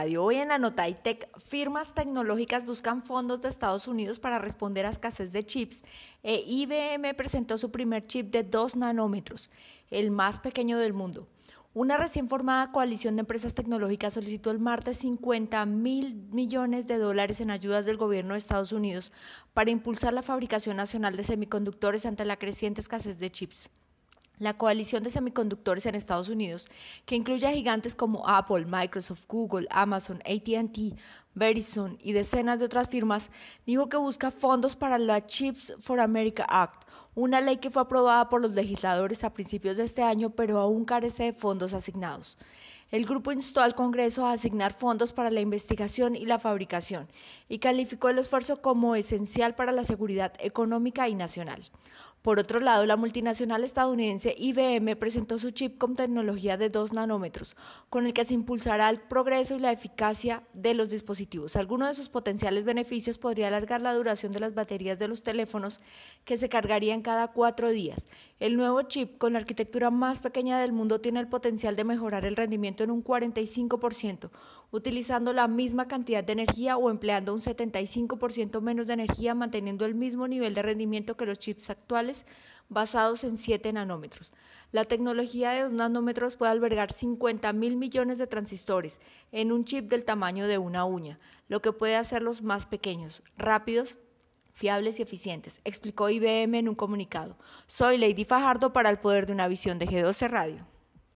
Hoy en la nota iTech, firmas tecnológicas buscan fondos de Estados Unidos para responder a escasez de chips IBM presentó su primer chip de 2 nanómetros, el más pequeño del mundo. Una recién formada coalición de empresas tecnológicas solicitó el martes 50.000 millones de dólares en ayudas del gobierno de Estados Unidos para impulsar la fabricación nacional de semiconductores ante la creciente escasez de chips. La coalición de semiconductores en Estados Unidos, que incluye a gigantes como Apple, Microsoft, Google, Amazon, AT&T, Verizon y decenas de otras firmas, dijo que busca fondos para la Chips for America Act, una ley que fue aprobada por los legisladores a principios de este año, pero aún carece de fondos asignados. El grupo instó al Congreso a asignar fondos para la investigación y la fabricación y calificó el esfuerzo como esencial para la seguridad económica y nacional. Por otro lado, la multinacional estadounidense IBM presentó su chip con tecnología de 2 nanómetros, con el que se impulsará el progreso y la eficacia de los dispositivos. Alguno de sus potenciales beneficios podría alargar la duración de las baterías de los teléfonos, que se cargarían cada 4 días. El nuevo chip, con la arquitectura más pequeña del mundo, tiene el potencial de mejorar el rendimiento en un 45%, utilizando la misma cantidad de energía o empleando un 75% menos de energía, manteniendo el mismo nivel de rendimiento que los chips actuales basados en 7 nanómetros. La tecnología de 2 nanómetros puede albergar 50.000 millones de transistores en un chip del tamaño de una uña, lo que puede hacerlos más pequeños, rápidos, fiables y eficientes, explicó IBM en un comunicado. Soy Lady Fajardo para El Poder de una Visión de G12 Radio.